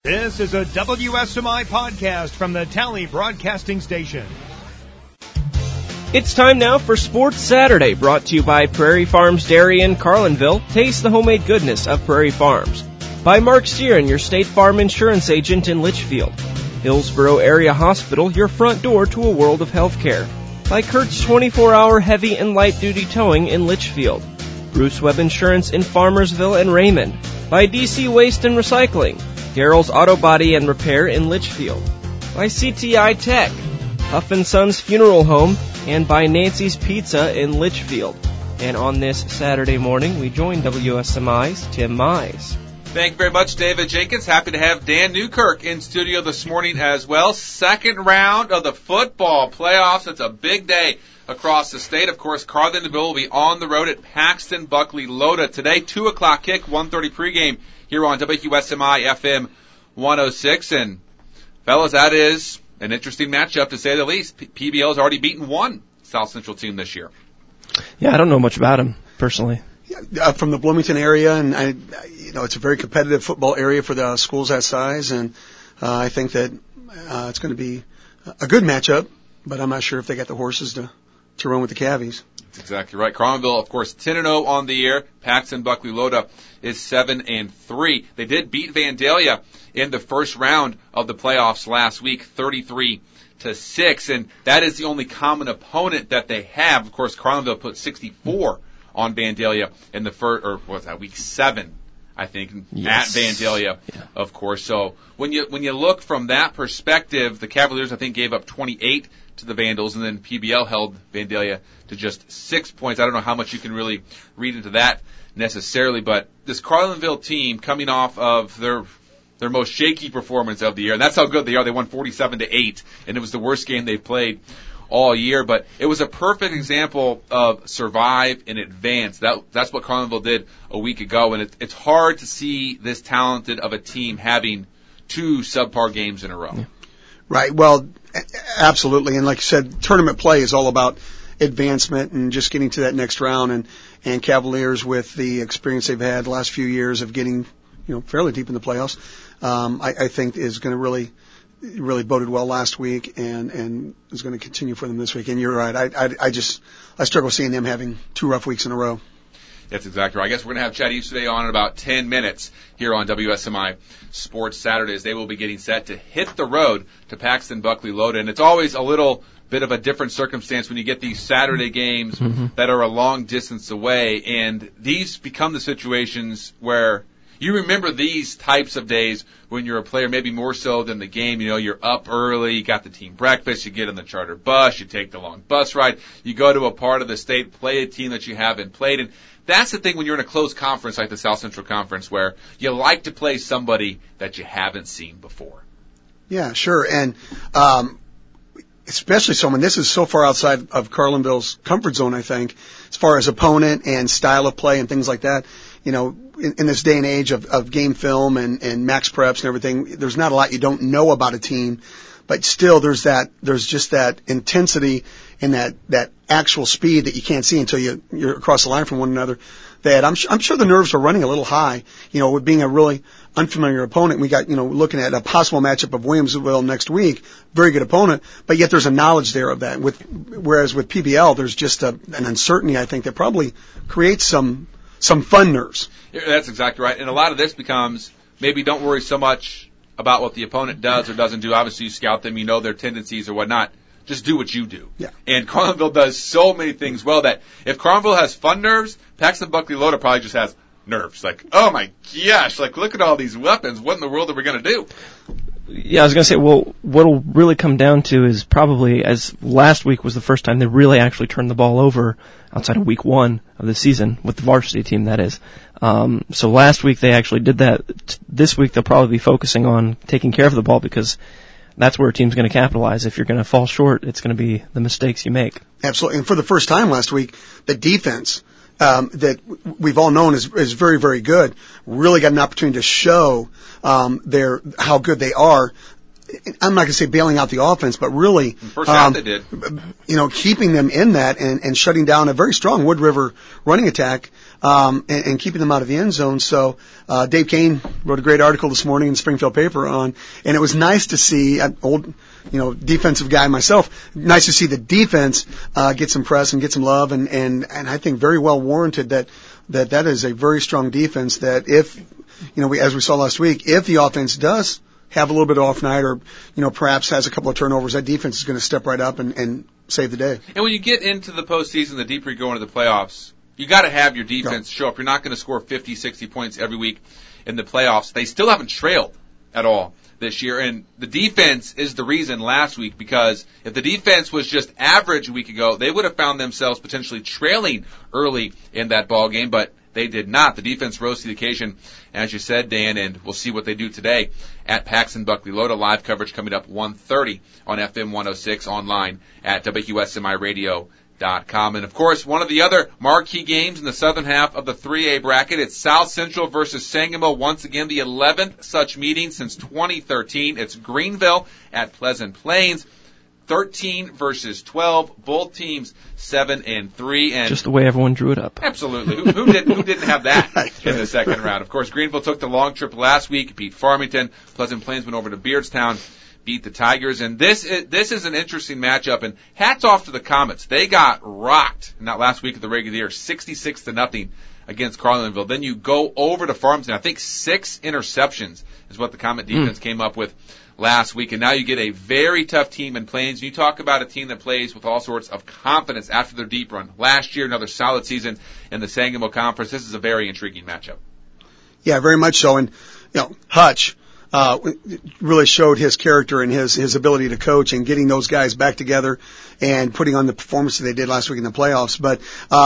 This is a WSMI podcast from the Tally Broadcasting Station. It's time now for Sports Saturday, brought to you by Prairie Farms Dairy in Carlinville. Taste the homemade goodness of Prairie Farms. By Mark Steeren, your State Farm insurance agent in Litchfield. Hillsborough Area Hospital, your front door to a world of healthcare. By Kurt's 24-hour heavy and light-duty towing in Litchfield. Bruce Webb Insurance in Farmersville and Raymond. By DC Waste and Recycling. Daryl's Auto Body and Repair in Litchfield. By CTI Tech. Huff & Sons Funeral Home. And by Nancy's Pizza in Litchfield. And on this Saturday morning, we join WSMI's Tim Mize. Thank you very much, David Jenkins. Happy to have Dan Newkirk in studio this morning as well. Second round of the football playoffs. It's a big day across the state. Of course, Carlinville will be on the road at Paxton Buckley Loda today. 2 o'clock kick, 1:30 pregame here on WSMI FM 106. And, fellas, that is an interesting matchup to say the least. PBL has already beaten one South Central team this year. Yeah, I don't know much about him, personally. From the Bloomington area, and it's a very competitive football area for the schools that size, and I think that it's going to be a good matchup, but I'm not sure if they got the horses to run with the Cavies. That's exactly right. Carlinville, of course, 10-0 on the year. Paxton Buckley Loda is 7-3. They did beat Vandalia in the first round of the playoffs last week, 33-6, and that is the only common opponent that they have. Of course, Carlinville put 64 on Vandalia in the first, or what was that, week 7, I think, yes, at Vandalia, yeah, of course. So when you look from that perspective, the Cavaliers, I think, gave up 28 to the Vandals, and then PBL held Vandalia to just 6 points. I don't know how much you can really read into that necessarily, but this Carlinville team coming off of their most shaky performance of the year, and that's how good they are. They won 47-8, and it was the worst game they've played all year, but it was a perfect example of survive and advance. That's what Carlinville did a week ago, and it's hard to see this talented of a team having 2 subpar games in a row. Yeah. Right. Well, absolutely. And like you said, tournament play is all about advancement and just getting to that next round. And Cavaliers, with the experience they've had the last few years of getting, fairly deep in the playoffs, I think is going to really boded well last week and is going to continue for them this week. And you're right. I struggle seeing them having 2 rough weeks in a row. That's exactly right. I guess we're going to have Chad Easterday on in about 10 minutes here on WSMI Sports Saturdays. They will be getting set to hit the road to Paxton Buckley Loda. And it's always a little bit of a different circumstance when you get these Saturday games that are a long distance away. And these become the situations where you remember these types of days when you're a player, maybe more so than the game. You're up early, you got the team breakfast, you get in the charter bus, you take the long bus ride, you go to a part of the state, play a team that you haven't played. And that's the thing when you're in a close conference like the South Central Conference, where you like to play somebody that you haven't seen before. Yeah, sure. And especially when this is so far outside of Carlinville's comfort zone, I think, as far as opponent and style of play and things like that. In this day and age of game film and max preps and everything, there's not a lot you don't know about a team, but still there's just that intensity and that actual speed that you can't see until you're across the line from one another. That I'm sure the nerves are running a little high, with being a really unfamiliar opponent. We got, looking at a possible matchup of Williamsville next week, very good opponent, but yet there's a knowledge there of that. Whereas with PBL, there's just an uncertainty, I think, that probably creates some fun nerves. Yeah, that's exactly right. And a lot of this becomes maybe don't worry so much about what the opponent does or doesn't do. Obviously, you scout them, their tendencies or whatnot. Just do what you do. Yeah. And Carlinville does so many things well that if Carlinville has fun nerves, Paxton Buckley Loda probably just has nerves. Like, oh my gosh, look at all these weapons. What in the world are we going to do? Yeah, I was going to say, well, what'll really come down to is probably, as last week was the first time they really actually turned the ball over outside of week 1 of the season, with the varsity team, that is. So last week they actually did that. This week they'll probably be focusing on taking care of the ball, because that's where a team's going to capitalize. If you're going to fall short, it's going to be the mistakes you make. Absolutely. And for the first time last week, the defense that we've all known is very, very good, really got an opportunity to show how good they are I'm not going to say bailing out the offense, but really, First half they did. Keeping them in that and shutting down a very strong Wood River running attack, and keeping them out of the end zone. So, Dave Kane wrote a great article this morning in the Springfield paper and it was nice to see an old, defensive guy myself, nice to see the defense, get some press and get some love and I think very well warranted that is a very strong defense that if, as we saw last week, if the offense does have a little bit of off night or, perhaps has a couple of turnovers, that defense is going to step right up and save the day. And when you get into the postseason, the deeper you go into the playoffs, you got to have your defense show up. You're not going to score 50, 60 points every week in the playoffs. They still haven't trailed at all this year, and the defense is the reason last week, because if the defense was just average a week ago, they would have found themselves potentially trailing early in that ball game, but they did not. The defense rose to the occasion, as you said, Dan, and we'll see what they do today at Paxton Buckley Loda. Live coverage coming up 1:30 on FM 106, online at WSMIRadio.com. And, of course, one of the other marquee games in the southern half of the 3A bracket, it's South Central versus Sangamo. Once again, the 11th such meeting since 2013. It's Greenville at Pleasant Plains. 13 versus 12. Both teams 7-3, and just the way everyone drew it up. Absolutely. Who didn't have that in the second round? Of course, Greenville took the long trip last week, beat Farmington. Pleasant Plains went over to Beardstown, beat the Tigers, and this is an interesting matchup. And hats off to the Comets. They got rocked not last week of the regular year, 66-0 against Carlinville. Then you go over to Farmington. I think 6 interceptions is what the Comet defense came up with last week, and now you get a very tough team in Plains. You talk about a team that plays with all sorts of confidence after their deep run. Last year, another solid season in the Sangamo Conference. This is a very intriguing matchup. Yeah, very much so. And, Hutch really showed his character and his ability to coach and getting those guys back together and putting on the performance that they did last week in the playoffs. But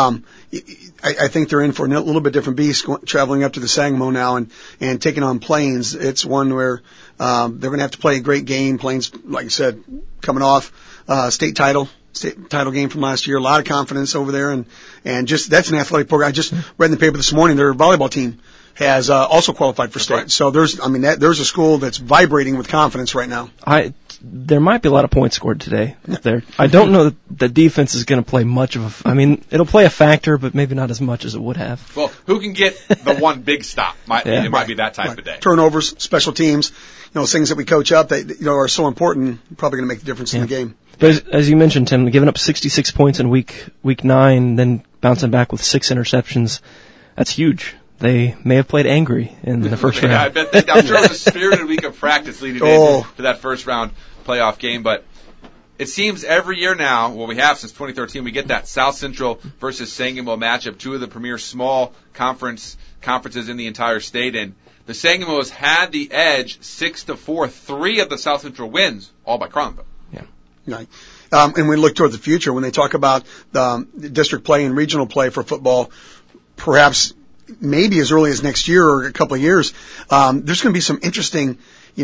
I think they're in for a little bit different beast traveling up to the Sangamo now and taking on Plains. It's one where they're going to have to play a great game. Plains, like I said, coming off state title game from last year. A lot of confidence over there, and just that's an athletic program. I just read in the paper this morning their volleyball team has also qualified for state. Right. So there's a school that's vibrating with confidence right now. There might be a lot of points scored today there. I don't know that the defense is going to play much of it'll play a factor, but maybe not as much as it would have. Well, who can get the one big stop? It might be that type of day. Turnovers, special teams, things that we coach up that are so important, probably going to make the difference in the game. But as you mentioned, Tim, giving up 66 points in week 9, then bouncing back with 6 interceptions, that's huge. They may have played angry in the first round. I bet I'm sure it was a spirited week of practice leading into that first round playoff game. But it seems every year now, we have since 2013, we get that South Central versus Sangamo matchup, 2 of the premier small conferences in the entire state. And the Sangamos had the edge 6-4, 3 of the South Central wins, all by Carlinville. Yeah. Right. And we look toward the future when they talk about district play and regional play for football, perhaps maybe as early as next year or a couple of years, there's going to be some interesting,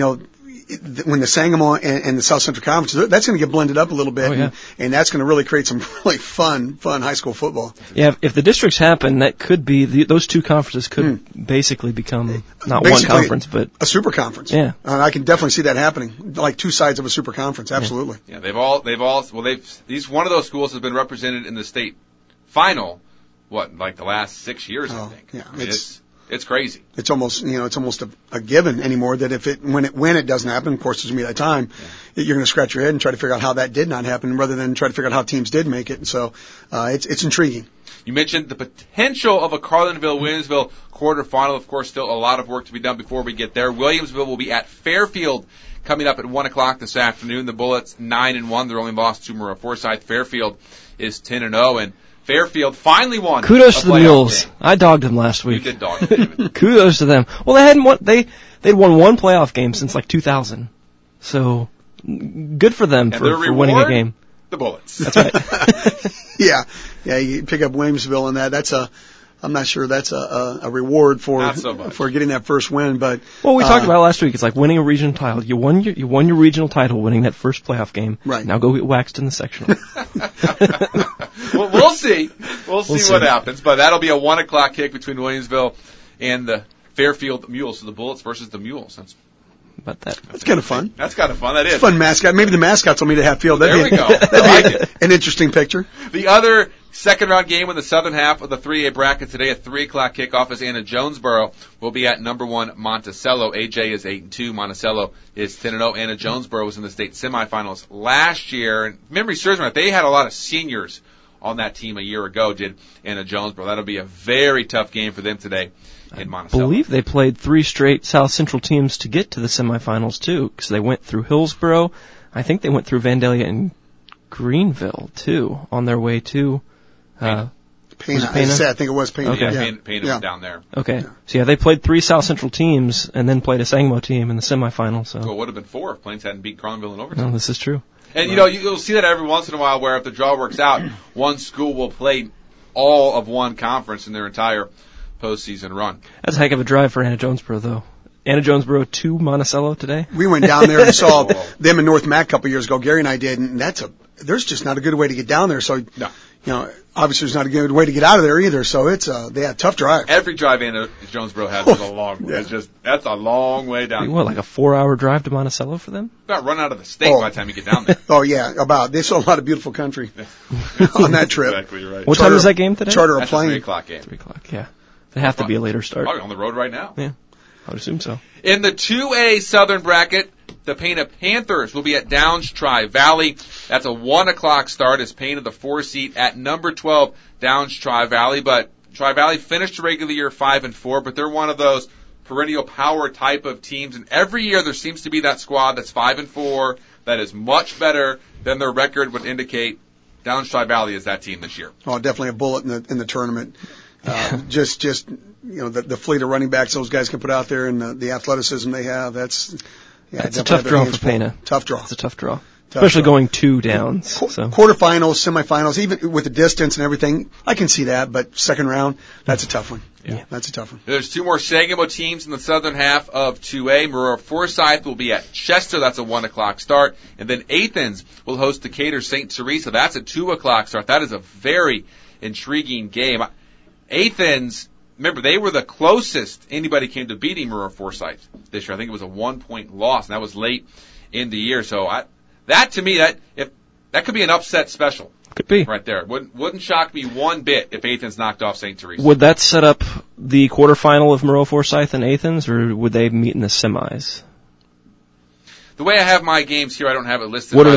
when the Sangamo and the South Central Conference, that's going to get blended up a little bit, and that's going to really create some really fun high school football. Yeah, if the districts happen, that could be, those 2 conferences could basically become not one conference, but a super conference. Yeah. I can definitely see that happening, like 2 sides of a super conference, absolutely. Yeah, one of those schools has been represented in the state final, like the last 6 years, I think. Yeah. It's crazy. It's almost, it's almost a given anymore that when it doesn't happen, of course, there's going to be that time, you're going to scratch your head and try to figure out how that did not happen rather than try to figure out how teams did make it. And so, it's intriguing. You mentioned the potential of a Carlinville-Williamsville quarterfinal. Of course, still a lot of work to be done before we get there. Williamsville will be at Fairfield coming up at 1 o'clock this afternoon. The Bullets 9-1. They're only lost to Maria Forsyth. Fairfield is 10-0, and Fairfield finally won. Kudos to the Mules. Game. I dogged them last week. You did dog them, David. Kudos to them. Well, they'd won 1 playoff game since like 2000. So good for them for winning a game. The Bullets. That's right. Yeah, you pick up Williamsville on that. I'm not sure that's a reward for getting that first win, but we talked about it last week. It's like winning a regional title. You won your regional title, winning that first playoff game. Right. Now go get waxed in the sectional. Well, we'll see. We'll see what happens, but that'll be a 1 o'clock kick between Williamsville and the Fairfield Mules. So the Bullets versus the Mules. That's about that. That's kind of fun. That's kind of fun. That is. It's a fun mascot. Maybe the mascots will meet at half field. There we go. I like it. An interesting picture. The other second round game in the southern half of the 3A bracket today at 3 o'clock kickoff is Anna Jonesboro will be at number 1 Monticello. AJ is 8-2. Monticello is 10-0. Anna Jonesboro was in the state semifinals last year. And memory serves me right, they had a lot of seniors on that team a year ago, did Anna Jonesboro. That'll be a very tough game for them today in Monticello. I believe they played 3 straight South Central teams to get to the semifinals, too, because they went through Hillsboro. I think they went through Vandalia and Greenville, too, on their way to Pena. Pena? I think it was Pena. Okay. Yeah. Pena was down there. Okay. So, yeah, they played 3 South Central teams and then played a Sangamo team in the semifinal. So. Well, it would have been 4 if Plains hadn't beat Carlinville in overtime. No, this is true. And, you'll see that every once in a while where if the draw works out, one school will play all of one conference in their entire postseason run. That's a heck of a drive for Anna Jonesboro, though. Anna Jonesboro to Monticello today? We went down there and saw them in North Mac a couple years ago. Gary and I did, and there's just not a good way to get down there. So, No. Obviously there's not a good way to get out of there either. So it's a tough drive. Every drive Anna Jonesboro has is a long way. Yeah. That's a long way down. What, like a 4-hour drive to Monticello for them? About run out of the state by the time you get down there. Oh yeah, they saw a lot of beautiful country on that trip. Exactly right. What time is that game today? Charter a That's plane. a 3 o'clock game. 3 o'clock, yeah. They have to be a later start. Probably on the road right now. Yeah, I would assume so. In the 2A Southern bracket, the Pena Panthers will be at Downs Tri-Valley. That's a 1 o'clock start as Pena, the 4 seed, at number 12, Downs Tri-Valley. But Tri-Valley finished the regular year 5-4, but they're one of those perennial power type of teams. And every year there seems to be that squad that's 5-4 that is much better than their record would indicate. Downs Tri-Valley is that team this year. Oh, definitely a bullet in the tournament. Just the fleet of running backs those guys can put out there and the athleticism they have. That's a tough draw for Pena. Tough draw. It's a tough draw. Especially going 2 downs. So. Quarterfinals, semifinals, even with the distance and everything, I can see that. But second round, that's a tough one. Yeah. That's a tough one. There's 2 more Sangamo teams in the southern half of 2A. Marora Forsyth will be at Chester. That's a 1 o'clock start. And then Athens will host Decatur St. Teresa. That's a 2 o'clock start. That is a very intriguing game. Athens, remember, they were the closest anybody came to beating Marora Forsyth this year. I think it was a 1-point loss, and that was late in the year. So that to me, that could be an upset special. Could be. Right there. Wouldn't shock me one bit if Athens knocked off St. Teresa. Would that set up the quarterfinal of Marora Forsyth and Athens, or would they meet in the semis? The way I have my games here, I don't have it listed. What's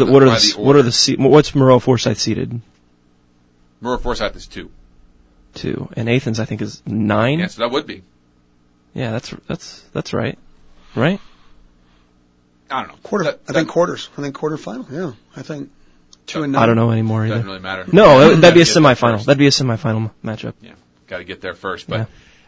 Marora Forsyth seeded? Marora Forsyth is 2. 2. And Athens, I think, is 9? Yeah, so that would be. Yeah, that's right. Right? I don't know. I think quarters. I think quarterfinal. Yeah, I think 2 and 9. I don't know anymore either. Doesn't really matter. No, that'd be a semifinal. That'd be a semifinal matchup. Yeah, got to get there first. But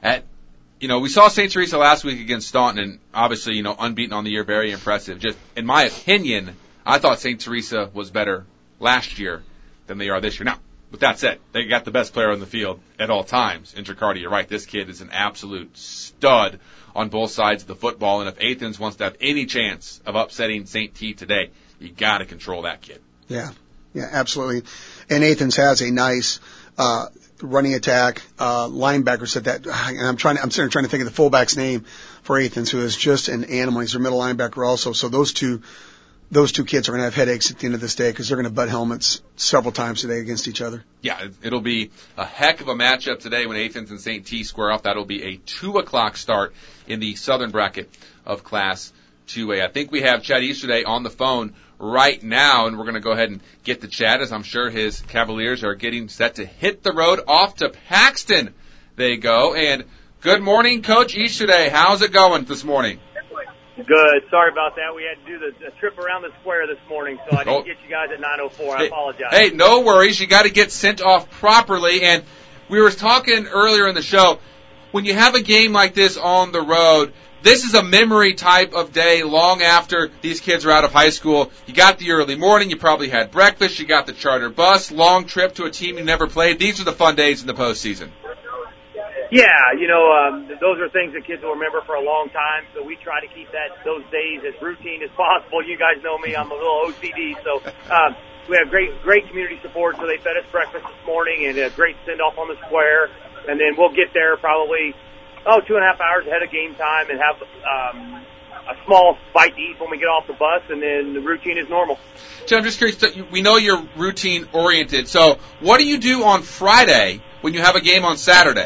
we saw St. Teresa last week against Staunton, and obviously, unbeaten on the year, very impressive. Just in my opinion, I thought St. Teresa was better last year than they are this year. Now, with that said, they got the best player on the field at all times. In Tricardi, you're right. This kid is an absolute stud on both sides of the football. And if Athens wants to have any chance of upsetting St. T today, you got to control that kid. Yeah, absolutely. And Athens has a nice running attack. Linebacker said that, and I'm sitting trying to think of the fullback's name for Athens, who is just an animal. He's their middle linebacker also. So those two kids are going to have headaches at the end of this day because they're going to butt helmets several times today against each other. Yeah, it'll be a heck of a matchup today when Athens and St. T square off. That'll be a 2 o'clock start in the southern bracket of Class 2A. I think we have Chad Easterday on the phone right now, and we're going to go ahead and get to Chad, as I'm sure his Cavaliers are getting set to hit the road off to Paxton. They go. And good morning, Coach Easterday. How's it going this morning? Good. Sorry about that. We had to do the trip around the square this morning, so I didn't get you guys at 9:04. I apologize. Hey, no worries. You got to get sent off properly. And we were talking earlier in the show, when you have a game like this on the road, this is a memory type of day long after these kids are out of high school. You got the early morning. You probably had breakfast. You got the charter bus, long trip to a team you never played. These are the fun days in the postseason. Yeah, those are things that kids will remember for a long time, so we try to keep those days as routine as possible. You guys know me, I'm a little OCD, so we have great community support, so they fed us breakfast this morning and a great send-off on the square, and then we'll get there probably 2.5 hours ahead of game time and have a small bite to eat when we get off the bus, and then the routine is normal. Chad, I'm just curious. We know you're routine oriented. So, what do you do on Friday when you have a game on Saturday?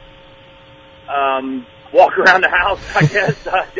Walk around the house, I guess.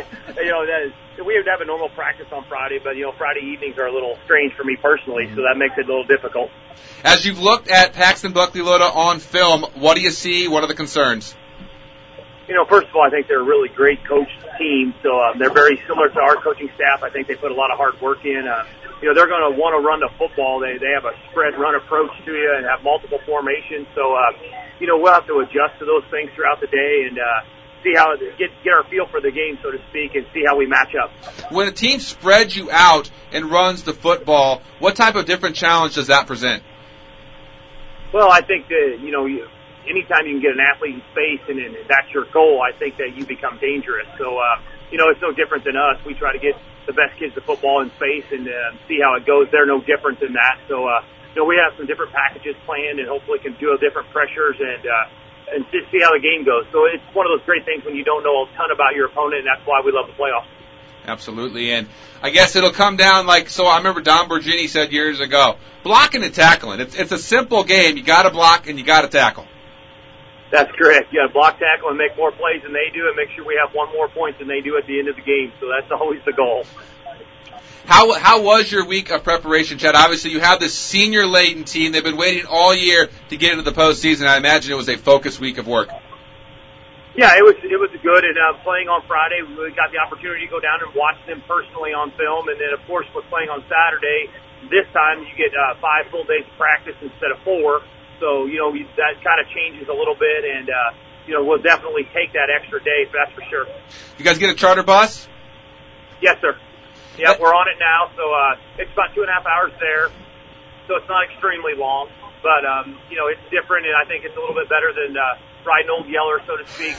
We would have a normal practice on Friday, but Friday evenings are a little strange for me personally, so that makes it a little difficult. As you've looked at Paxton Buckley Loda on film, what do you see? What are the concerns? First of all, I think they're a really great coached team, so they're very similar to our coaching staff. I think they put a lot of hard work in. They're going to want to run the football. They have a spread run approach to you and have multiple formations, so we'll have to adjust to those things throughout the day and see how get our feel for the game, so to speak, and see how we match up. When a team spreads you out and runs the football, what type of different challenge does that present? Well, I think that, anytime you can get an athlete in space and that's your goal, I think that you become dangerous. So, it's no different than us. We try to get the best kids to football in space and see how it goes. They're no different than that. So, we have some different packages planned and hopefully can do different pressures and just see how the game goes. So it's one of those great things when you don't know a ton about your opponent, and that's why we love the playoffs. Absolutely, and I guess it'll come down so I remember Don Bergini said years ago, blocking and tackling. It's a simple game. You got to block and you got to tackle. That's correct. You got to block, tackle, and make more plays than they do, and make sure we have one more point than they do at the end of the game. So that's always the goal. How was your week of preparation, Chad? Obviously, you have this senior-laden team. They've been waiting all year to get into the postseason. I imagine it was a focused week of work. Yeah, it was good. And playing on Friday, we got the opportunity to go down and watch them personally on film. And then, of course, with playing on Saturday, this time you get 5 full days of practice instead of 4. So, that kind of changes a little bit. And, we'll definitely take that extra day, that's for sure. You guys get a charter bus? Yes, sir. Yep, we're on it now, so it's about 2.5 hours there, so it's not extremely long, but, it's different, and I think it's a little bit better than riding Old Yeller, so to speak,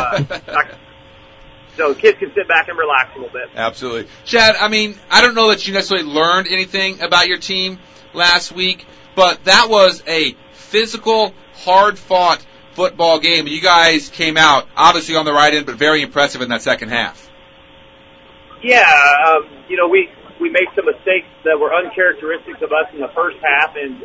so kids can sit back and relax a little bit. Absolutely. Chad, I don't know that you necessarily learned anything about your team last week, but that was a physical, hard-fought football game. You guys came out, obviously on the right end, but very impressive in that second half. Yeah, we made some mistakes that were uncharacteristic of us in the first half, and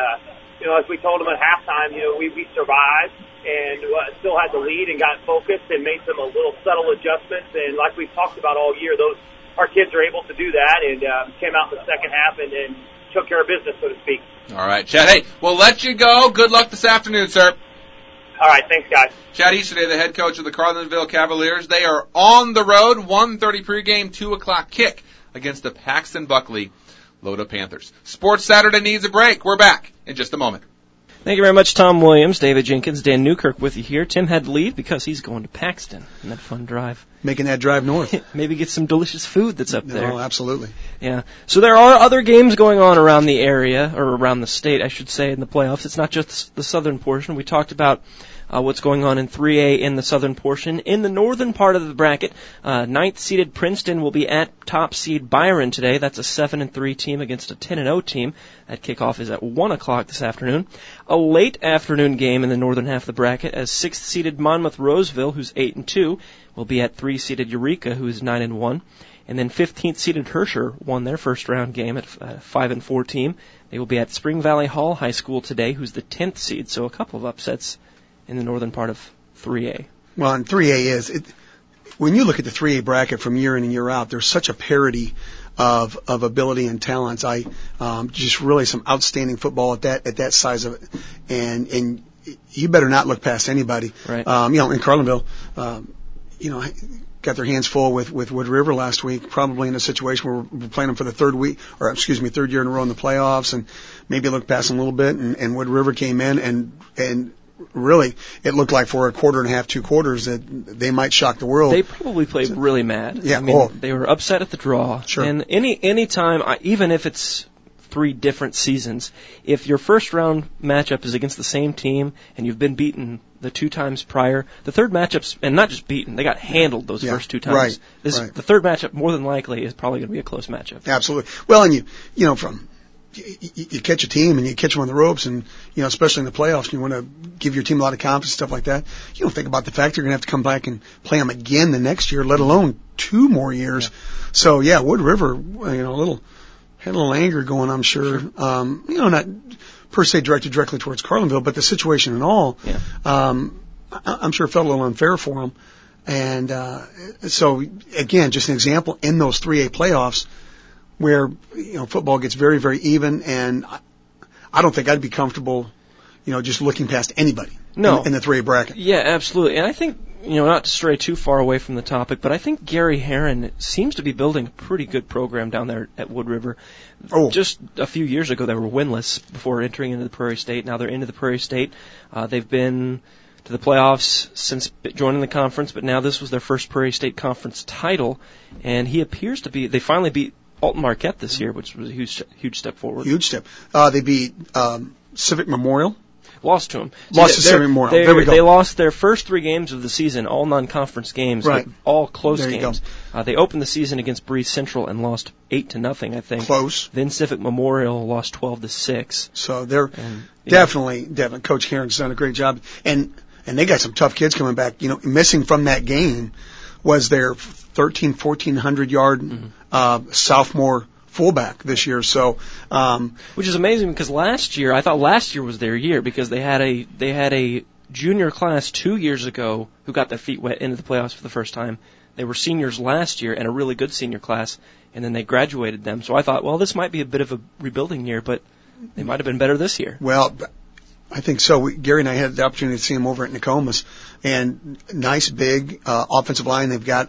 as we told them at halftime, we survived and still had the lead and got focused and made some little subtle adjustments, and like we've talked about all year, our kids are able to do that and came out in the second half and took care of business, so to speak. All right, Chad. Hey, we'll let you go. Good luck this afternoon, sir. All right, thanks, guys. Chad Easterday, the head coach of the Carlinville Cavaliers. They are on the road, 1:30 pregame, 2 o'clock kick against the Paxton Buckley Loda Panthers. Sports Saturday needs a break. We're back in just a moment. Thank you very much, Tom Williams, David Jenkins, Dan Newkirk with you here. Tim had to leave because he's going to Paxton on that fun drive. Making that drive north. Maybe get some delicious food that's up there. Oh, absolutely. Yeah. So there are other games going on around the area, or around the state, I should say, in the playoffs. It's not just the southern portion. We talked about what's going on in 3A in the southern portion. In the northern part of the bracket, 9th-seeded Princeton will be at top seed Byron today. That's a 7-3 team against a 10-0 team. That kickoff is at 1 o'clock this afternoon. A late afternoon game in the northern half of the bracket as 6th-seeded Monmouth Roseville, who's 8-2, will be at 3-seeded Eureka, who is 9-1. And then 15th-seeded Herscher won their first-round game at 5-4 team. They will be at Spring Valley Hall High School today, who's the 10th seed. So a couple of upsets in the northern part of 3A. Well, and 3A when you look at the 3A bracket from year in and year out, there's such a parity of ability and talents. Just really some outstanding football at that size of it, and you better not look past anybody. Right. In Carlinville, got their hands full with Wood River last week, probably in a situation where we're playing them for the third year in a row in the playoffs, and maybe look past them a little bit, and Wood River came in and really, it looked like for a quarter and a half, 2 quarters, that they might shock the world. They probably played really mad. Yeah, they were upset at the draw. Sure. And any time, even if it's 3 different seasons, if your first round matchup is against the same team and you've been beaten the 2 times prior, the third matchup's, and not just beaten, they got handled those first 2 times. Right. The third matchup, more than likely, is probably going to be a close matchup. Absolutely. Well, and from you catch a team and you catch them on the ropes, and especially in the playoffs, you want to give your team a lot of confidence, stuff like that. You don't think about the fact you're going to have to come back and play them again the next year, let alone 2 more years. Yeah. So Wood River, had a little anger going, I'm sure. Not per se directly towards Carlinville, but the situation and all. Yeah. I'm sure it felt a little unfair for them. And so again, just an example in those 3A playoffs where football gets very, very even, and I don't think I'd be comfortable, just looking past anybody in the 3A bracket. Yeah, absolutely. And I think, not to stray too far away from the topic, but I think Gary Herron seems to be building a pretty good program down there at Wood River. Oh. Just a few years ago, they were winless before entering into the Prairie State. Now they're into the Prairie State. They've been to the playoffs since joining the conference, but now this was their first Prairie State Conference title, and he appears to be, they finally beat Alton Marquette this year, which was a huge step forward. Huge step. They beat Civic Memorial. Lost to them. Lost to Civic Memorial. There we go. They lost their first 3 games of the season, all non-conference games, right. All close there games. They opened the season against Breeze Central and lost 8-0, I think. Close. Then Civic Memorial lost 12-6. So they're definitely. Coach Herron's done a great job, and they got some tough kids coming back. Missing from that game was their 1,400 yard sophomore fullback this year. So, which is amazing because I thought last year was their year because they had a junior class 2 years ago who got their feet wet into the playoffs for the first time. They were seniors last year and a really good senior class, and then they graduated them. So I thought, well, this might be a bit of a rebuilding year, but they might have been better this year. Well, I think so. Gary and I had the opportunity to see him over at Nokomis, and nice big offensive line. They've got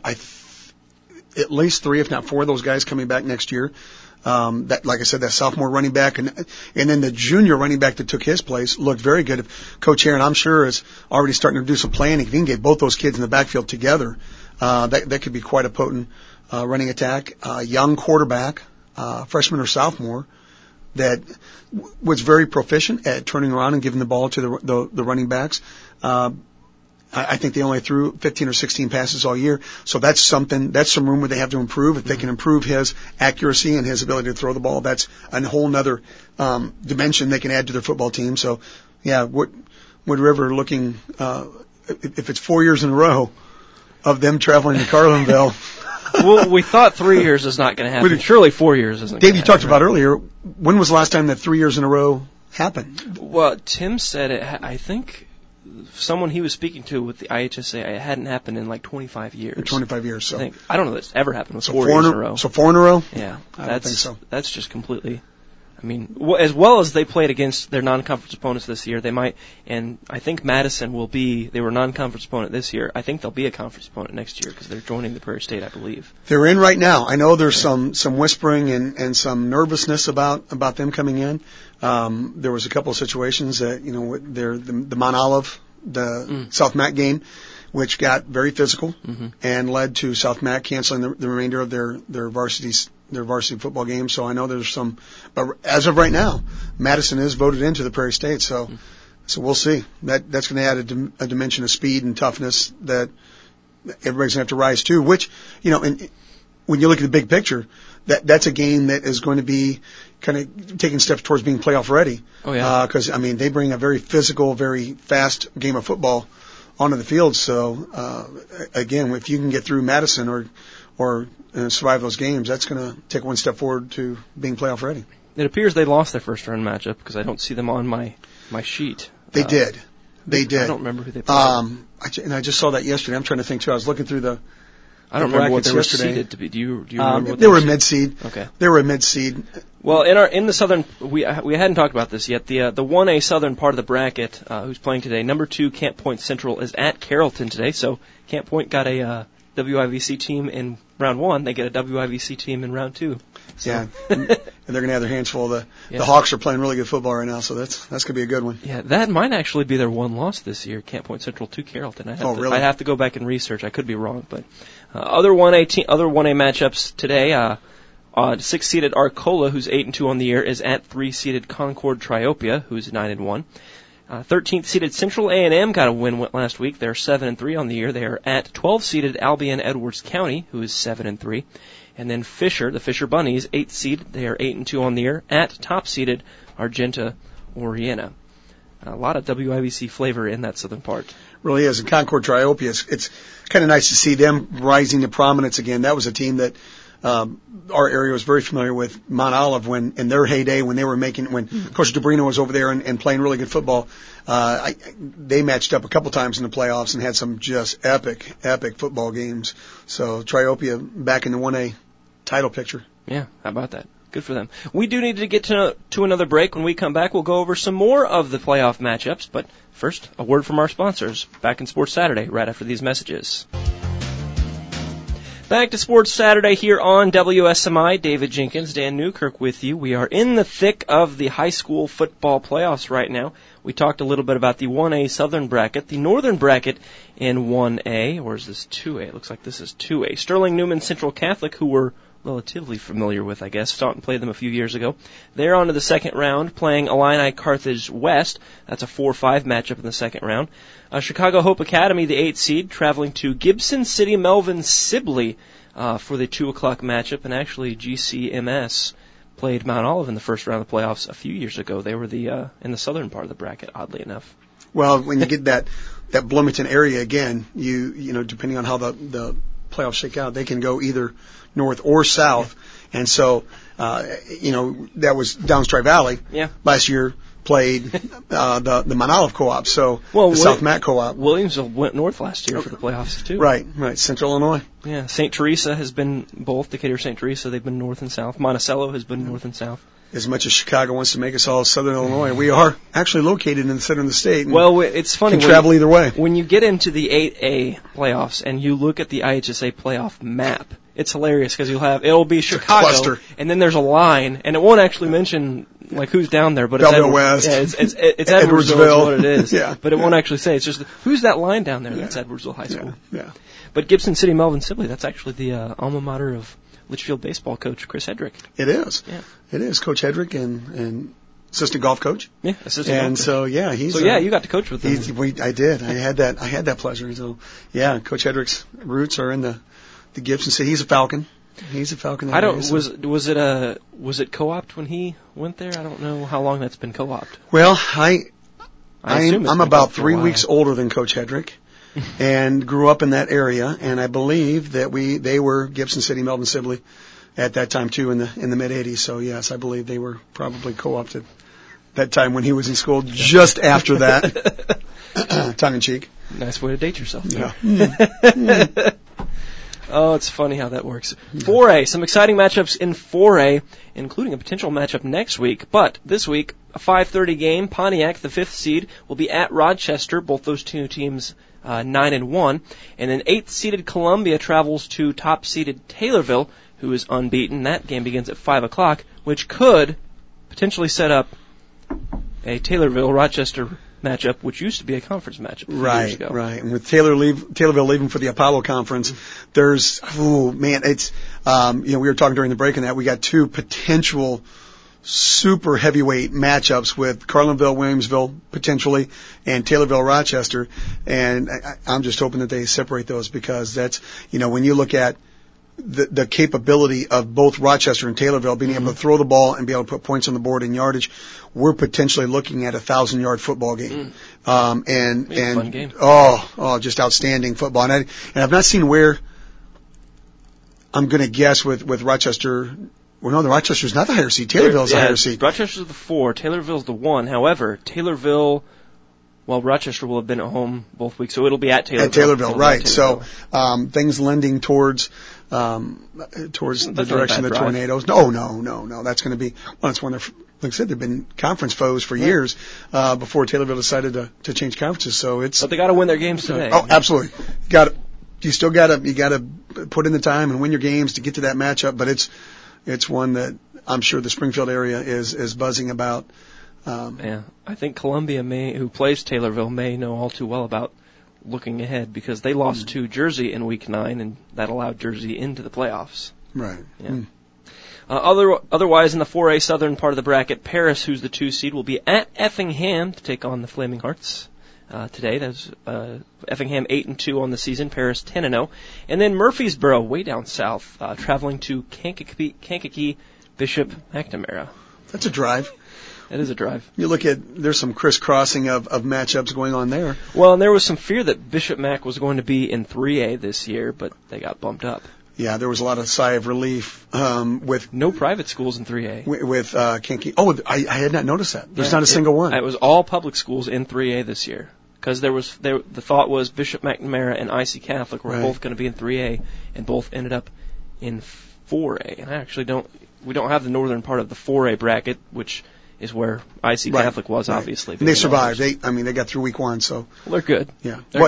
at least 3, if not 4, of those guys coming back next year. That, like I said, that sophomore running back, and then the junior running back that took his place looked very good. If Coach Herron, I'm sure, is already starting to do some planning. If he can get both those kids in the backfield together, that could be quite a potent running attack. Young quarterback, freshman or sophomore, that was very proficient at turning around and giving the ball to the running backs. I think they only threw 15 or 16 passes all year. So that's some room where they have to improve. If they can improve his accuracy and his ability to throw the ball, that's a whole nother dimension they can add to their football team. So, Wood River looking, if it's 4 years in a row of them traveling to Carlinville. Well, we thought 3 years is not going to happen. Surely 4 years isn't going to happen. Dave, you talked about earlier, when was the last time that 3 years in a row happened? Well, Tim said it, I think someone he was speaking to with the IHSA, it hadn't happened in like 25 years. 25 years, so. I don't know that it's ever happened with 4 years in a row. So 4 in a row? Yeah. I don't think so. That's just completely, as well as they played against their non-conference opponents this year, they might, and I think Madison they were a non-conference opponent this year. I think they'll be a conference opponent next year because they're joining the Prairie State, I believe. They're in right now. I know there's some whispering and some nervousness about them coming in. There was a couple of situations that, the Mount Olive, the South Mac game, which got very physical and led to South Mac canceling the remainder of their varsity football game. So I know there's some, but as of right now, Madison is voted into the Prairie State. So we'll see. That's going to add a dimension of speed and toughness that everybody's going to have to rise to, which, and when you look at the big picture, that's a game that is going to be kind of taking steps towards being playoff ready. Oh, yeah. Because, they bring a very physical, very fast game of football onto the field. So, again, if you can get through Madison or survive those games, that's going to take one step forward to being playoff ready. It appears they lost their first round matchup because I don't see them on my sheet. They did. They did. I don't remember who they played. I just saw that yesterday. I'm trying to think too. I was looking through the I don't remember what they were seeded to be. Do you remember what they were mid-seed. Okay. They were a mid-seed. Well, in the southern, we hadn't talked about this yet. The 1A southern part of the bracket, who's playing today, number 2 Camp Point Central is at Carrollton today. So Camp Point got a WIVC team in round 1. They get a WIVC team in round 2. So. Yeah, and they're going to have their hands full. The Hawks are playing really good football right now, so that's going to be a good one. Yeah, that might actually be their one loss this year, Camp Point Central to Carrollton. Really? I'd have to go back and research. I could be wrong, but other 1A matchups today. 6-seeded Arcola, who's 8-2 on the year, is at 3-seeded Concord Triopia, who's 9-1. 13th-seeded Central A&M got a win last week. They're 7-3 on the year. They are at 12-seeded Albion Edwards County, who is 7-3. And then Fisher, the Fisher Bunnies, 8th seed. They are 8-2 on the year at top-seeded Argenta Oriena. A lot of WIBC flavor in that southern part. Really is. And Concord Triopia, it's kind of nice to see them rising to prominence again. That was a team that our area was very familiar with, Mount Olive, when in their heyday, when Coach DeBrino was over there and playing really good football. They matched up a couple times in the playoffs and had some just epic football games. So Triopia back in the 1A title picture. Yeah, how about that? Good for them. We do need to get to another break. When we come back, we'll go over some more of the playoff matchups. But first, a word from our sponsors. Back in Sports Saturday, right after these messages. Back to Sports Saturday here on WSMI. David Jenkins, Dan Newkirk with you. We are in the thick of the high school football playoffs right now. We talked a little bit about the 1A Southern bracket, the Northern bracket in 1A, or is this 2A? It looks like this is 2A. Sterling Newman Central Catholic, who we're relatively familiar with, I guess. Staunton played them a few years ago. They're on to the second round, playing Illini Carthage West. That's a 4-5 matchup in the second round. Chicago Hope Academy, the 8th seed, traveling to Gibson City Melvin Sibley for the 2 o'clock matchup. And actually, GCMS played Mount Olive in the first round of the playoffs a few years ago. They were in the southern part of the bracket, oddly enough. Well, when you get that Bloomington area again, you know, depending on how the playoffs shake out, they can go either north or south. Yeah. And so, that was down Stry Valley. Yeah. Last year played the Mount Olive Co-op, so the South Matt Co-op. Williamsville went north last year for the playoffs, too. Right. Central Illinois. Yeah, St. Teresa has been both, Decatur, St. Teresa, they've been north and south. Monticello has been north and south. As much as Chicago wants to make us all Southern Illinois, we are actually located in the center of the state. Well, it's funny. Can travel either way. When you get into the 8A playoffs and you look at the IHSA playoff map, it's hilarious because it'll be Chicago, and then there's a line, and it won't actually mention like who's down there, but Belleville West. Yeah, it's Edwardsville is what it is. Yeah. But it won't actually say. It's just who's that line down there? Yeah. That's Edwardsville High School. Yeah. But Gibson City Melvin Sibley, that's actually the alma mater of Litchfield baseball coach Chris Hedrick. It is. Yeah. It is. Coach Hedrick and assistant golf coach. Yeah, assistant golf coach. So he's. So you got to coach with him. I did. I had that pleasure. So yeah, Coach Hedrick's roots are in the Gibson City. He's a Falcon. He's a Falcon. Was it co-opt when he went there? I don't know how long that's been co-opt. Well, I'm about 3 weeks older than Coach Hedrick, and grew up in that area. And I believe that they were Gibson City Melvin Sibley at that time too in the mid '80s. So yes, I believe they were probably co-opted that time when he was in school. Just after that, tongue in cheek. Nice way to date yourself. Yeah. Oh, it's funny how that works. 4A, some exciting matchups in 4A, including a potential matchup next week. But this week, a 5:30 game. Pontiac, the 5th seed, will be at Rochester. Both those two teams 9-1. And then 8th-seeded Columbia travels to top-seeded Taylorville, who is unbeaten. That game begins at 5 o'clock, which could potentially set up a Taylorville-Rochester matchup, which used to be a conference matchup a few years ago. Right. And with Taylorville leaving for the Apollo Conference, there's, it's, we were talking during the break on that. We got 2 potential super heavyweight matchups with Carlinville, Williamsville, potentially, and Taylorville, Rochester. And I'm just hoping that they separate those because that's, when you look at the capability of both Rochester and Taylorville being able to throw the ball and be able to put points on the board in yardage, we're potentially looking at a 1,000-yard football game. Fun game. Just outstanding football. And I've not seen where I'm going to guess with Rochester. Well, no, the Rochester's not the higher seed. Taylorville's the higher seed. Rochester's the 4. Taylorville's the 1. However, Rochester will have been at home both weeks, so it'll be at Taylorville. At Taylorville, right. So things lending towards the direction of the Tornadoes. No. That's going to be, it's one of, like I said, they've been conference foes for years before Taylorville decided to change conferences. So but they got to win their games today. Oh, absolutely. You still got to put in the time and win your games to get to that matchup. But it's one that I'm sure the Springfield area is buzzing about. I think Columbia who plays Taylorville may know all too well about looking ahead because they lost to Jersey in Week 9, and that allowed Jersey into the playoffs. Right. Yeah. Otherwise, in the 4A southern part of the bracket, Paris, who's the 2 seed, will be at Effingham to take on the Flaming Hearts. today. That's Effingham 8-2 on the season, Paris 10-0. And then Murfreesboro, way down south, traveling to Kankakee Bishop McNamara. That's a drive. That is a drive. You look at, there's some crisscrossing of matchups going on there. Well, and there was some fear that Bishop Mac was going to be in 3A this year, but they got bumped up. Yeah, there was a lot of sigh of relief with no private schools in 3A. With Kankakee. Oh, I had not noticed that. There's not a single one. It was all public schools in 3A this year because the thought was Bishop McNamara and IC Catholic were both going to be in 3A, and both ended up in 4A. And I actually we don't have the northern part of the 4A bracket, which is where IC Catholic was, obviously. And they survived. They got through week one, so. Well, they're good. Yeah. Well,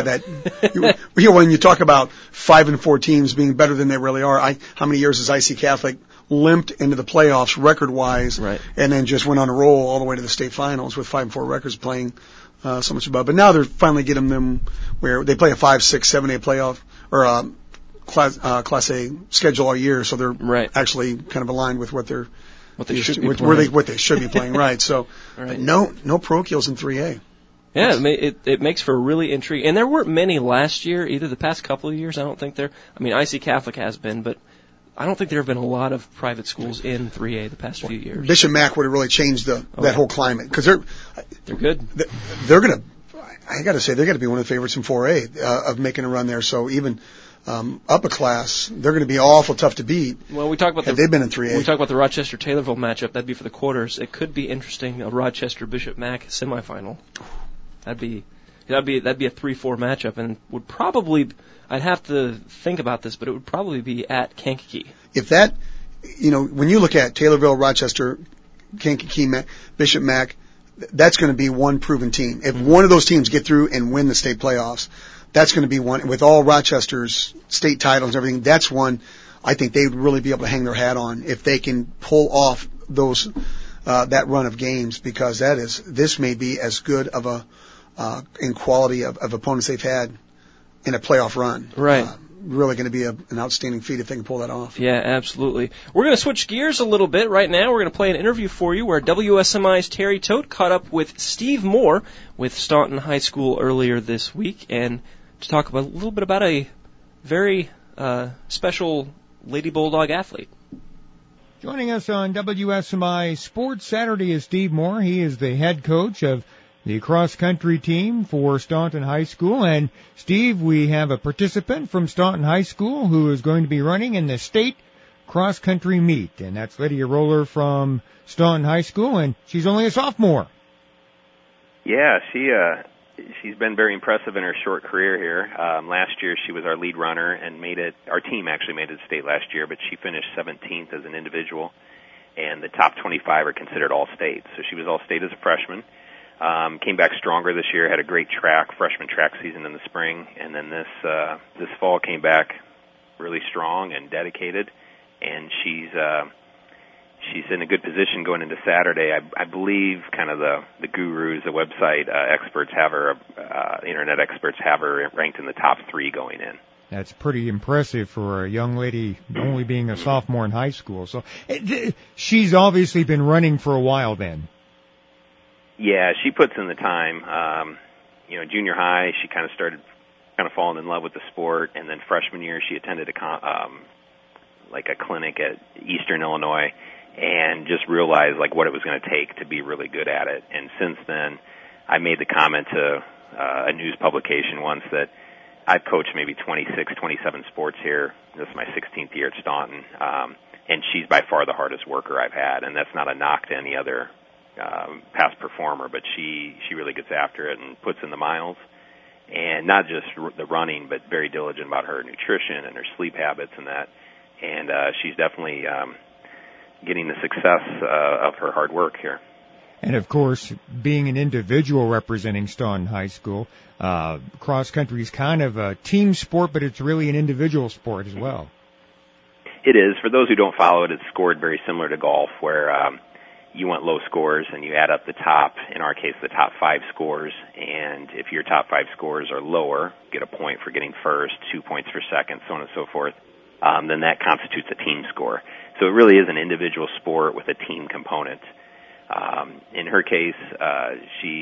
when you talk about 5 and 4 teams being better than they really are, how many years has IC Catholic limped into the playoffs record-wise, and then just went on a roll all the way to the state finals with 5 and 4 records playing so much above. But now they're finally getting them where they play a 5, 6, 7A playoff, or Class A schedule all year, so they're actually kind of aligned with what they should be playing, right? So, no parochials in 3A. Yeah, it makes for really intriguing. And there weren't many last year, either the past couple of years. I don't think IC Catholic has been, but I don't think there have been a lot of private schools in 3A the past few years. Bishop Mac would have really changed that whole climate because they're good. They're gonna. I got to say, they're going to be one of the favorites in 4A of making a run there. So even upper class, they're going to be awful tough to beat. Well, we talk about they've been in 3A. We talk about the Rochester-Taylorville matchup. That'd be for the quarters. It could be interesting. A Rochester-Bishop Mac semifinal. That'd be a 3-4 matchup, and would probably. I'd have to think about this, but it would probably be at Kankakee. If that, when you look at Taylorville, Rochester, Kankakee, Bishop Mac, that's going to be one proven team. If one of those teams get through and win the state playoffs, that's going to be one, with all Rochester's state titles and everything, that's one I think they would really be able to hang their hat on if they can pull off those, that run of games, because this may be as good of in quality of opponents they've had in a playoff run. Right. Really going to be an outstanding feat if they can pull that off. Yeah, absolutely. We're going to switch gears a little bit right now. We're going to play an interview for you where WSMI's Terry Tote caught up with Steve Moore with Staunton High School earlier this week, and to talk about a little bit about a very special Lady Bulldog athlete. Joining us on WSMI Sports Saturday is Steve Moore. He is the head coach of the cross-country team for Staunton High School. And, Steve, we have a participant from Staunton High School who is going to be running in the state cross-country meet, and that's Lydia Roller from Staunton High School, and she's only a sophomore. Yeah, she's been very impressive in her short career here. Last year she was our lead runner and our team actually made it to state last year, but she finished 17th as an individual, and the top 25 are considered all-state. So she was all-state as a freshman. Came back stronger this year, had a great freshman track season in the spring, and then this fall came back really strong and dedicated, and she's in a good position going into Saturday. I believe kind of the gurus, the website experts have her, internet experts have her ranked in the top 3 going in. That's pretty impressive for a young lady only being a sophomore in high school. So she's obviously been running for a while then. Yeah, she puts in the time. Junior high, she kind of falling in love with the sport, and then freshman year, she attended a clinic at Eastern Illinois, and just realized what it was going to take to be really good at it. And since then, I made the comment to a news publication once that I've coached maybe 26, 27 sports here. This is my 16th year at Staunton, and she's by far the hardest worker I've had, and that's not a knock to any other past performer, but she really gets after it and puts in the miles, and not just the running, but very diligent about her nutrition and her sleep habits and that. And she's definitely getting the success of her hard work here. And of course, being an individual representing Staunton High School, cross country is kind of a team sport, but it's really an individual sport as well. It is. For those who don't follow it, it's scored very similar to golf, where you want low scores and you add up the top, in our case, the top 5 scores, and if your top 5 scores are lower, get a point for getting first, 2 points for second, so on and so forth, then that constitutes a team score. So it really is an individual sport with a team component. In her case, she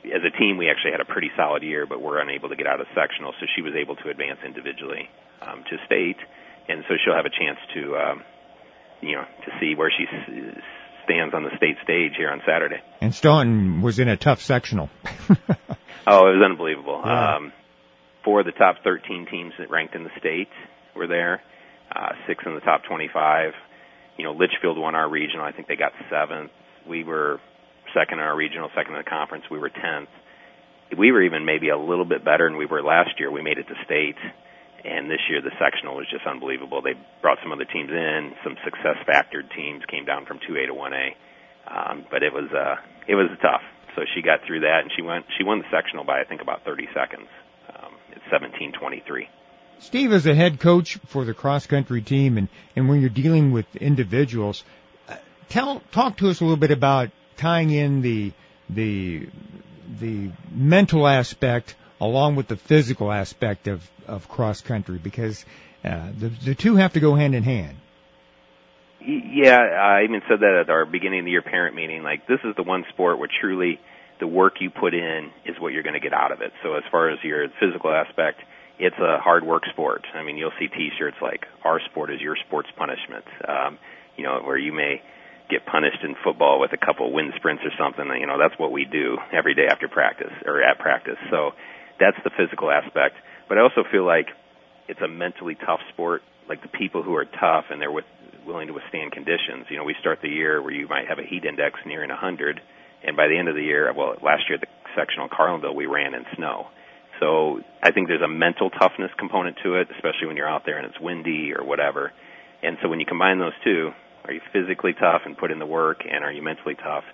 as a team, we actually had a pretty solid year, but we're unable to get out of sectional, so she was able to advance individually to state, and so she'll have a chance to, to see where she stands on the state stage here on Saturday. And Staunton was in a tough sectional. Oh, it was unbelievable. Yeah. 4 of the top 13 teams that ranked in the state were there, 6 in the top 25. Litchfield won our regional. I think they got 7th. We were second in our regional, second in the conference. We were 10th. We were even maybe a little bit better than we were last year. We made it to state, and this year the sectional was just unbelievable. They brought some other teams in. Some success-factored teams came down from 2A to 1A, but it was tough. So she got through that, and she won the sectional by I think about 30 seconds. It's 17-23. Steve, as a head coach for the cross-country team, and when you're dealing with individuals, talk to us a little bit about tying in the mental aspect along with the physical aspect of cross-country, because the two have to go hand in hand. Yeah, I even said that at our beginning of the year parent meeting. Like, this is the one sport where truly the work you put in is what you're going to get out of it. So as far as your physical aspect, it's a hard work sport. I mean, you'll see T-shirts like "Our sport is your sport's punishment," where you may get punished in football with a couple wind sprints or something. That's what we do every day after practice or at practice. So that's the physical aspect. But I also feel like it's a mentally tough sport. Like, the people who are tough and they're willing to withstand conditions. We start the year where you might have a heat index nearing 100, and by the end of the year, last year at the sectional Carlinville, we ran in snow. So I think there's a mental toughness component to it, especially when you're out there and it's windy or whatever. And so when you combine those two, are you physically tough and put in the work, and are you mentally tough?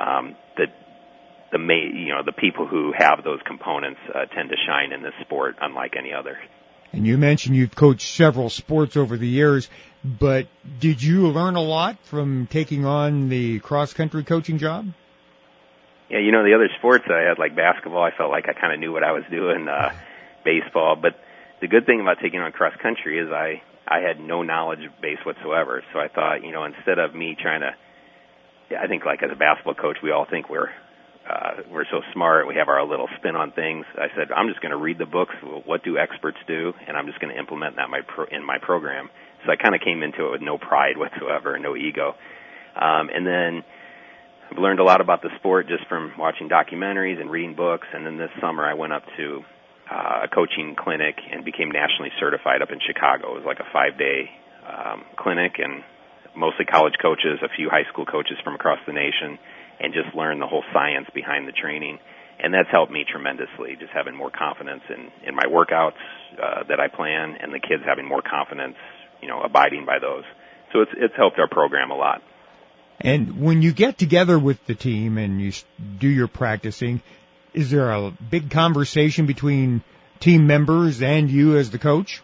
The people who have those components tend to shine in this sport unlike any other. And you mentioned you've coached several sports over the years, but did you learn a lot from taking on the cross-country coaching job? Yeah, the other sports I had, like basketball, I felt like I kind of knew what I was doing, baseball. But the good thing about taking on cross-country is I had no knowledge base whatsoever. So I thought, instead of me trying to, I think like as a basketball coach, we all think we're so smart, we have our little spin on things. I said, I'm just going to read the books, what do experts do, and I'm just going to implement that in my program. So I kind of came into it with no pride whatsoever, no ego. And then I've learned a lot about the sport just from watching documentaries and reading books. And then this summer I went up to a coaching clinic and became nationally certified up in Chicago. It was like a 5-day clinic, and mostly college coaches, a few high school coaches from across the nation, and just learn the whole science behind the training. And that's helped me tremendously, just having more confidence in my workouts that I plan, and the kids having more confidence, abiding by those. So it's helped our program a lot. And when you get together with the team and you do your practicing, is there a big conversation between team members and you as the coach?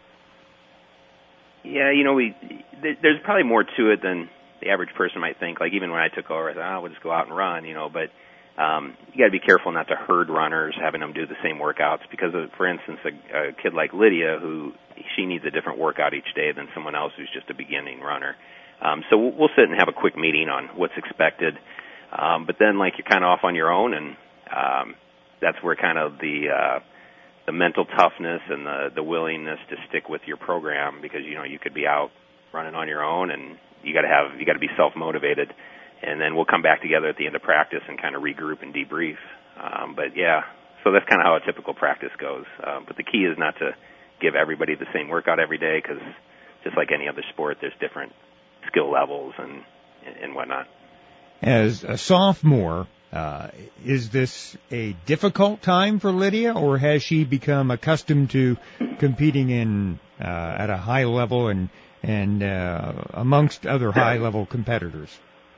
Yeah, there's probably more to it than the average person might think. Like, even when I took over, I thought, we'll just go out and run, but you got to be careful not to herd runners, having them do the same workouts, because, for instance, a kid like Lydia, she needs a different workout each day than someone else who's just a beginning runner. So we'll sit and have a quick meeting on what's expected. But then, like, you're kind of off on your own, and that's where kind of the mental toughness and the willingness to stick with your program, because, you could be out running on your own, and you got to be self-motivated. And then we'll come back together at the end of practice and kind of regroup and debrief. But yeah, so that's kind of how a typical practice goes. But the key is not to give everybody the same workout every day, because just like any other sport, there's different skill levels and whatnot. As a sophomore, is this a difficult time for Lydia, or has she become accustomed to competing at a high level and amongst other high-level competitors?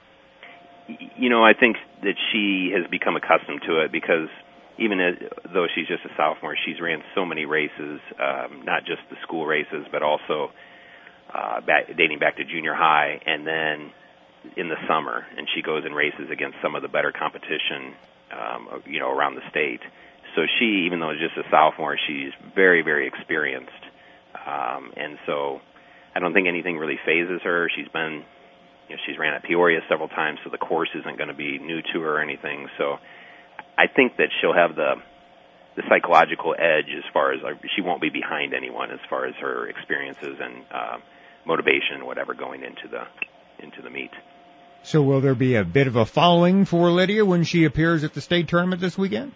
I think that she has become accustomed to it, because even though she's just a sophomore, she's ran so many races, not just the school races, but also dating back to junior high, and then in the summer, and she goes and races against some of the better competition, around the state. So she, even though she's just a sophomore, she's very, very experienced. And so I don't think anything really phases her. She's been, she's ran at Peoria several times, so the course isn't going to be new to her or anything. So I think that she'll have the psychological edge as far as she won't be behind anyone as far as her experiences and motivation, whatever, going into the meet. So will there be a bit of a following for Lydia when she appears at the state tournament this weekend?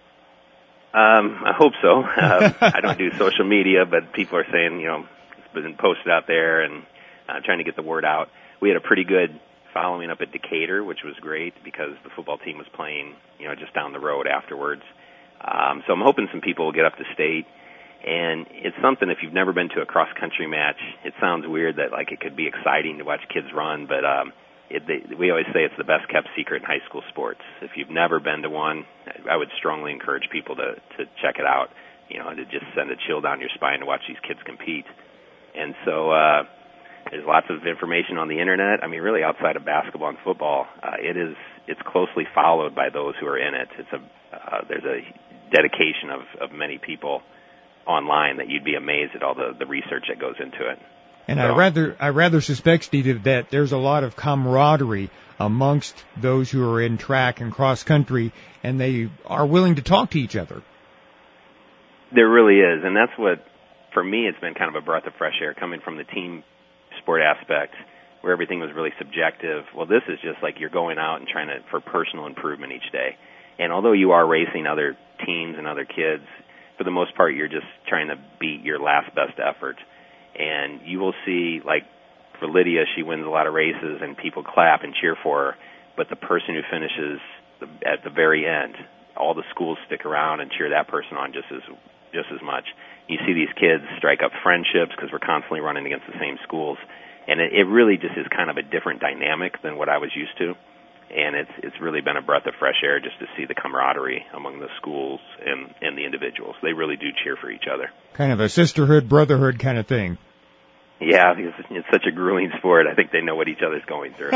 I hope so. I don't do social media, but people are saying, it's been posted out there and trying to get the word out. We had a pretty good following up at Decatur, which was great because the football team was playing, just down the road afterwards. So I'm hoping some people will get up to state. And it's something, if you've never been to a cross-country match, it sounds weird that, it could be exciting to watch kids run, but we always say it's the best-kept secret in high school sports. If you've never been to one, I would strongly encourage people to check it out, and to just send a chill down your spine to watch these kids compete. And so there's lots of information on the Internet. I mean, really outside of basketball and football, it's closely followed by those who are in it. There's a dedication of many people online that you'd be amazed at all the research that goes into it. And so, I rather suspect, Steve, that there's a lot of camaraderie amongst those who are in track and cross country, and they are willing to talk to each other. There really is, and that's what, for me, it's been kind of a breath of fresh air coming from the team sport aspect, where everything was really subjective. Well, this is just like you're going out and trying for personal improvement each day. And although you are racing other teams and other kids, for the most part, you're just trying to beat your last best effort. And you will see, for Lydia, she wins a lot of races and people clap and cheer for her. But the person who finishes at the very end, all the schools stick around and cheer that person on just as much. You see these kids strike up friendships because we're constantly running against the same schools. And it really just is kind of a different dynamic than what I was used to. And it's really been a breath of fresh air just to see the camaraderie among the schools and the individuals. They really do cheer for each other. Kind of a sisterhood, brotherhood kind of thing. Yeah, because it's such a grueling sport. I think they know what each other's going through.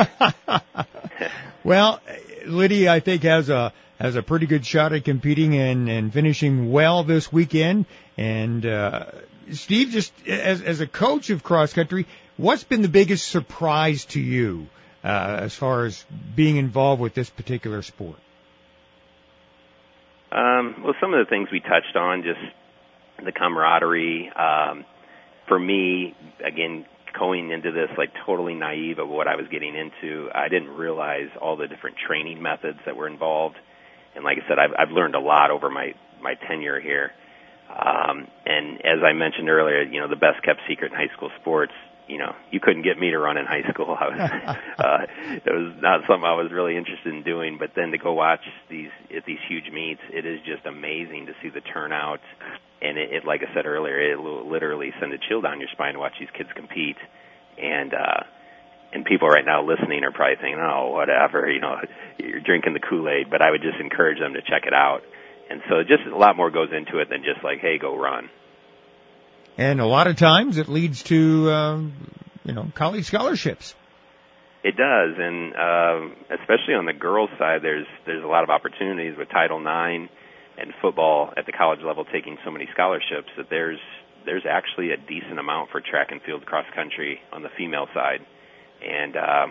Well, Lydia, I think, has a pretty good shot at competing and finishing well this weekend. And Steve, just as a coach of cross country, what's been the biggest surprise to you as far as being involved with this particular sport? Well, some of the things we touched on, just the camaraderie. For me, again, going into this totally naive of what I was getting into, I didn't realize all the different training methods that were involved. And like I said, I've learned a lot over my tenure here. And as I mentioned earlier, the best kept secret in high school sports, you couldn't get me to run in high school. It was not something I was really interested in doing, but then to go watch these huge meets, it is just amazing to see the turnout. And it like I said earlier, it will literally send a chill down your spine to watch these kids compete. And people right now listening are probably thinking, oh, whatever, you're drinking the Kool-Aid, but I would just encourage them to check it out. And so just a lot more goes into it than just hey, go run. And a lot of times it leads to, college scholarships. It does, and especially on the girls' side, there's a lot of opportunities with Title IX and football at the college level taking so many scholarships that there's actually a decent amount for track and field cross country on the female side. And,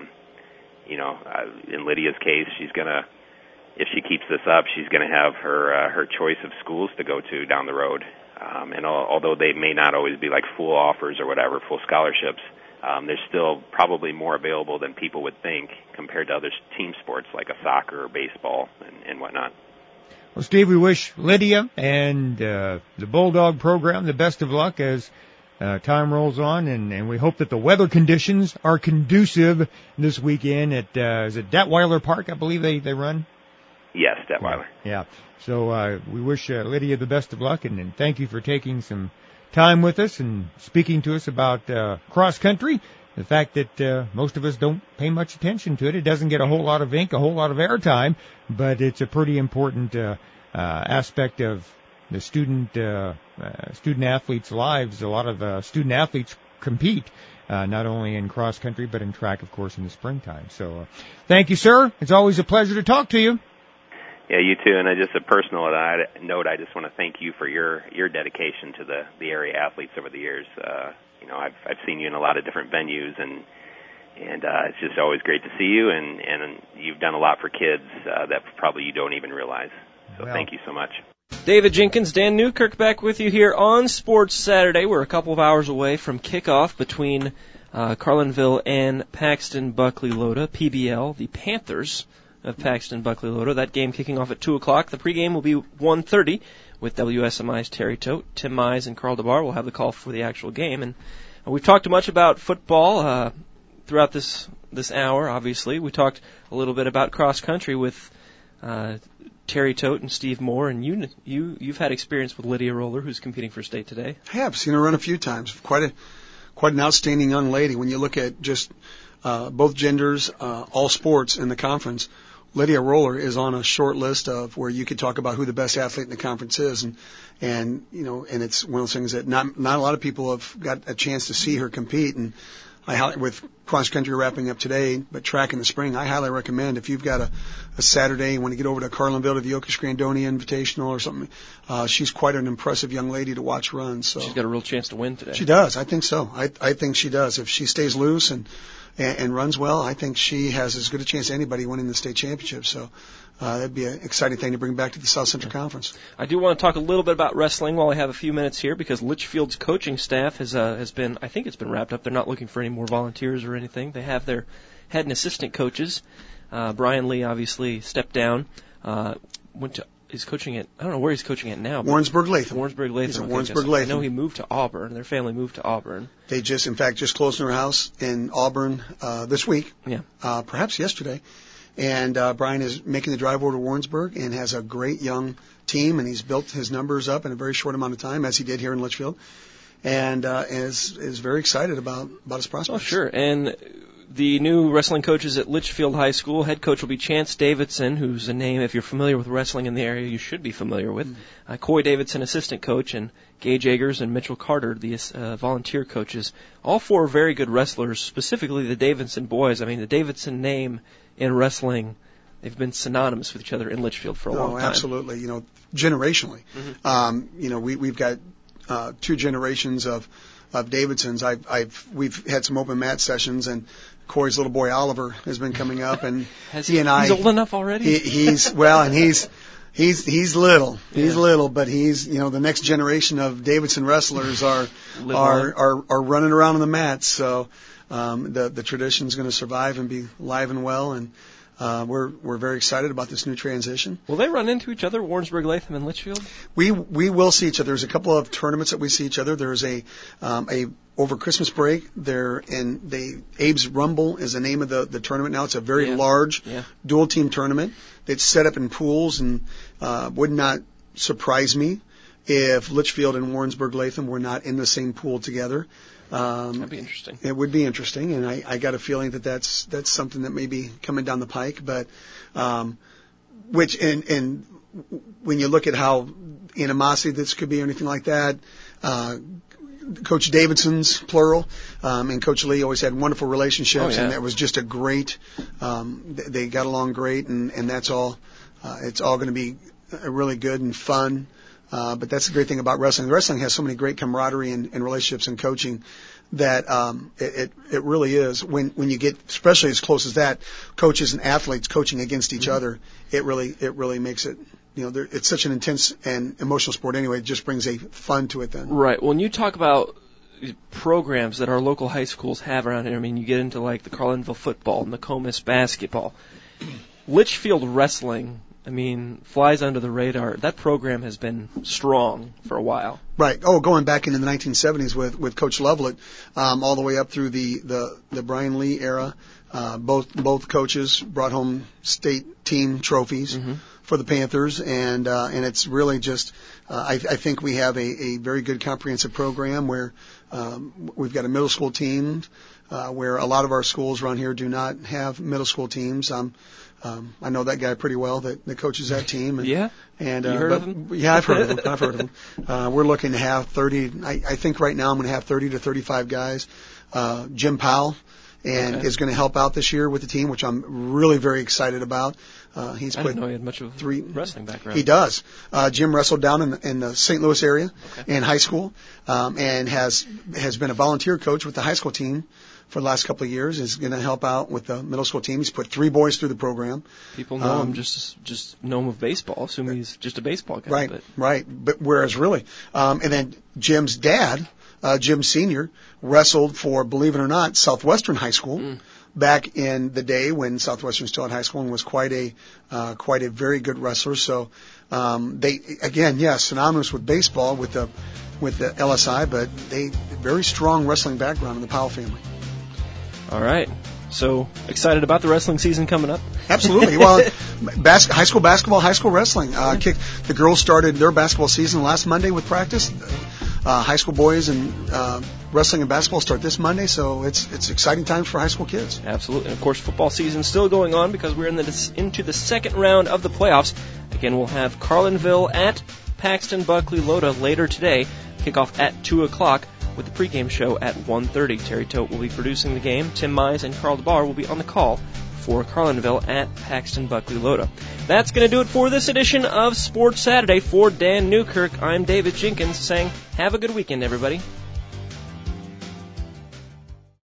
in Lydia's case, if she keeps this up, she's going to have her choice of schools to go to down the road. And although they may not always be full offers or whatever, full scholarships, there's still probably more available than people would think compared to other team sports like a soccer or baseball and whatnot. Well, Steve, we wish Lydia and the Bulldog program the best of luck as time rolls on, and we hope that the weather conditions are conducive this weekend at is it Detweiler Park, I believe they run? Yes, Detweiler. Yeah. So we wish Lydia the best of luck, and thank you for taking some time with us and speaking to us about cross country. The fact that most of us don't pay much attention to it. It doesn't get a whole lot of ink, a whole lot of airtime, but it's a pretty important aspect of the student athletes' lives. A lot of student athletes compete not only in cross country but in track, of course, in the springtime. So thank you, sir. It's always a pleasure to talk to you. Yeah, you too. And just a personal note, I just want to thank you for your dedication to the area athletes over the years. I've seen you in a lot of different venues, and it's just always great to see you. And you've done a lot for kids that probably you don't even realize. So Well. thank you so much. David Jenkins, Dan Newkirk back with you here on Sports Saturday. We're a couple of hours away from kickoff between Carlinville and Paxton Buckley Loda, PBL, the Panthers of Paxton Buckley Loda. That game kicking off at 2 o'clock. The pregame will be 1:30 with WSMI's Terry Tote. Tim Mize and Carl DeBar will have the call for the actual game. And we've talked much about football throughout this hour, obviously. We talked a little bit about cross country with Terry Tote and Steve Moore, and you've had experience with Lydia Roller, who's competing for state today. I have seen her run a few times. Quite an outstanding young lady. When you look at just both genders, all sports in the conference, Lydia Roller is on a short list of where you could talk about who the best athlete in the conference is, and it's one of those things that not a lot of people have got a chance to see her compete. And with cross country wrapping up today, but track in the spring, I highly recommend if you've got a Saturday, you want to get over to Carlinville to the Oakers Grandonia Invitational or something. She's quite an impressive young lady to watch run. So she's got a real chance to win today. She does. I think so. I think she does. If she stays loose and runs well, I think she has as good a chance as anybody winning the state championship. So that'd be an exciting thing to bring back to the South Central Conference. I do want to talk a little bit about wrestling while I have a few minutes here, because Litchfield's coaching staff has been, I think it's been wrapped up. They're not looking for any more volunteers or anything. They have their head and assistant coaches. Brian Lee obviously stepped down. He's coaching at, I don't know where he's coaching at now. Warrensburg Latham. Warrensburg Latham. He's at Warrensburg Latham. I know he moved to Auburn. Their family moved to Auburn. They just closed their house in Auburn this week. Yeah. Perhaps yesterday. And Brian is making the drive over to Warrensburg and has a great young team, and he's built his numbers up in a very short amount of time, as he did here in Litchfield, and is very excited about his prospects. Oh, sure. And the new wrestling coaches at Litchfield High School, head coach will be Chance Davidson, who's a name, if you're familiar with wrestling in the area, you should be familiar with. Coy Davidson, assistant coach, and Gage Eggers and Mitchell Carter, the volunteer coaches. All four very good wrestlers, specifically the Davidson boys. I mean, the Davidson name in wrestling, they've been synonymous with each other in Litchfield for a long time. Oh, absolutely. Generationally. We've got 2 generations of Davidsons. We've had some open mat sessions, and Corey's little boy Oliver has been coming up, and he's old enough already. He's little. He's little, but he's the next generation of Davidson wrestlers are running around on the mats. So the tradition's going to survive and be alive and well, and we're very excited about this new transition. Will they run into each other, Warrensburg Latham and Litchfield? We will see each other. There's a couple of tournaments that we see each other. There's a over Christmas break there, and Abe's Rumble is the name of the tournament now. It's a very large dual team tournament that's set up in pools, and would not surprise me if Litchfield and Warrensburg Latham were not in the same pool together. That'd be interesting. It would be interesting, and I got a feeling that's something that may be coming down the pike. But which and when you look at how animosity this could be or anything like that, Coach Davidson's plural, and Coach Lee always had wonderful relationships, and that was just a great. They got along great, and that's all. It's all going to be really good and fun. But that's the great thing about wrestling. Wrestling has so many great camaraderie and relationships and coaching that it really is. When you get, especially as close as that, coaches and athletes coaching against each other, it really makes it. It's such an intense and emotional sport anyway. It just brings a fun to it then. Right. When you talk about programs that our local high schools have around here, I mean, you get into like the Carlinville football and the Comus basketball. Litchfield wrestling, I mean, flies under the radar. That program has been strong for a while. Right. Oh, going back into the 1970s with Coach Lovelet, all the way up through the Brian Lee era. Both coaches brought home state team trophies for the Panthers, and it's really just I think we have a very good comprehensive program where we've got a middle school team where a lot of our schools around here do not have middle school teams. I know that guy pretty well that coaches that team. And, yeah. And you heard of him? Yeah, I've heard of him. We're looking to have 30. I think right now I'm going to have 30 to 35 guys. Jim Powell is going to help out this year with the team, which I'm really very excited about. I didn't know he had much of a wrestling background. He does. Jim wrestled down in the St. Louis area in high school, and has been a volunteer coach with the high school team for the last couple of years, is going to help out with the middle school team. He's put 3 boys through the program. People know him just know him of baseball, assume he's just a baseball guy. Right. But whereas really, and then Jim's dad, Jim Sr., wrestled for, believe it or not, Southwestern High School back in the day when Southwestern still had high school, and was quite a very good wrestler. So they, again, synonymous with baseball with the LSI, but they very strong wrestling background in the Powell family. All right. So excited about the wrestling season coming up? Absolutely. Well, high school basketball, high school wrestling. The girls started their basketball season last Monday with practice. High school boys and wrestling and basketball start this Monday, so it's exciting times for high school kids. Absolutely. And of course, football season still going on because we're into the second round of the playoffs. Again, we'll have Carlinville at Paxton Buckley Loda later today. Kickoff at 2 o'clock. With the pregame show at 1:30. Terry Tote will be producing the game. Tim Mize and Carl DeBar will be on the call for Carlinville at Paxton Buckley Loda. That's going to do it for this edition of Sports Saturday. For Dan Newkirk, I'm David Jenkins saying have a good weekend, everybody.